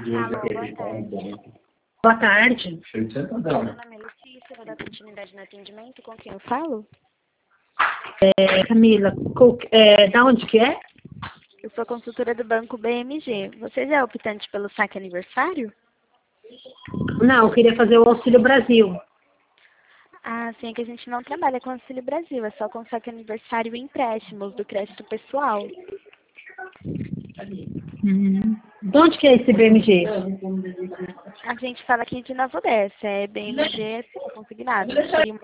Alô, boa tarde. Boa tarde. Meu nome é Letícia, vou dar continuidade no atendimento. Com quem eu falo? Camila, da onde que é? Eu sou consultora do Banco BMG. Você já é optante pelo saque aniversário? Não, eu queria fazer o Auxílio Brasil. Ah, sim, é que a gente não trabalha com Auxílio Brasil, é só com saque aniversário e empréstimos do crédito pessoal. De onde que é esse BMG? A gente fala aqui de Nova Odessa, é BMG consignado. Seria uma